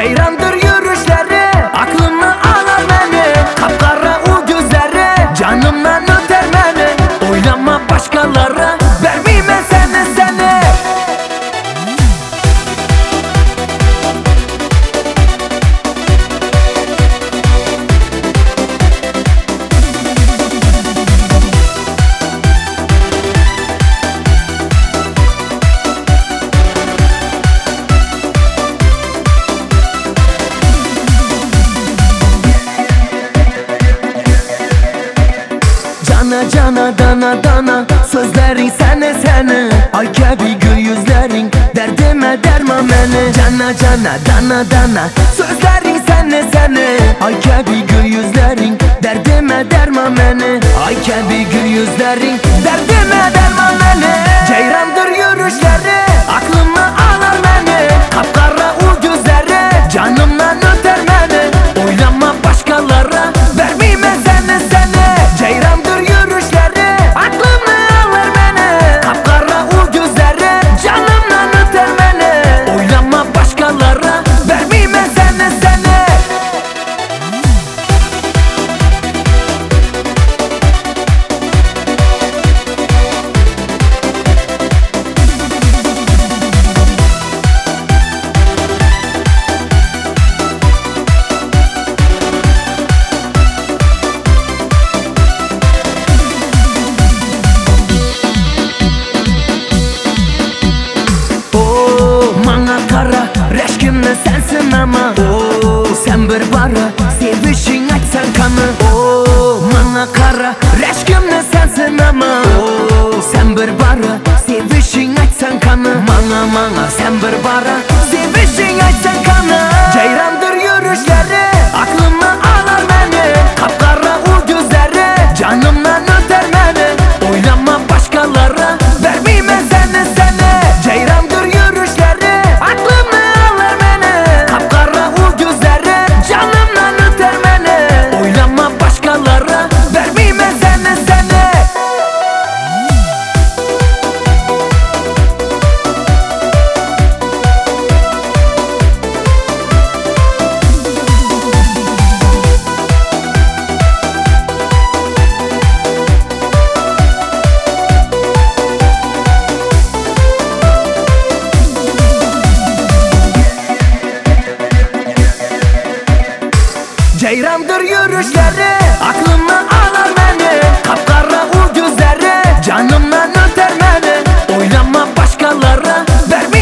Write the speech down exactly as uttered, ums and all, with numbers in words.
Ceyrandır yürüyüşleri, aklımı alır beni. Kapkara o gözleri, canımdan öter beni. Oylama başkalara, vermeyeyim ben seni seni. Cana cana dana dana, sözlerin sene sene. Ay gibi gül yüzlerin, derdime derman beni. Cana cana dana dana, sözlerin sene sene. Ay gibi gül yüzlerin, derdime derman beni. Ay gibi gül yüzlerin, derdime derman beni. Ceyrandır yürüyüşleri, aklımı alır beni. Kapkara o gözleri, canımdan öter beni. Oylama başkalara, vermeyeyim ben seni seni. Ceyrandır yürüyüşleri, aklımı alır beni. Kapkara o gözleri, canımdan öter beni. Oylama başkalara, vermeyeyim ben seni seni. Reşkimle sensin ama oh, sen bir bara sevişin açsan kanı. Oh, mana kara reşkimle sensin ama oh, sen bir bara sevişin açsan kanı. Mana mana sen bir bara sevişin açsan kanı. Ceyrandır yürüyüşleri, aklımı alır beni. Kapkara o gözleri, canımdan öter beni. Oylama başkalara, vermeyeyim ben seni seni. Ceyrandır yürüyüşleri, aklımı alır beni. Kapkara o gözleri, canımdan öter beni. Oylama başkalara, vermeyeyim ben seni seni. Ceyrandır yürüyüşleri, aklımı alır beni. Kapkara o gözleri, canımdan öter beni. Oylama başkalara, verme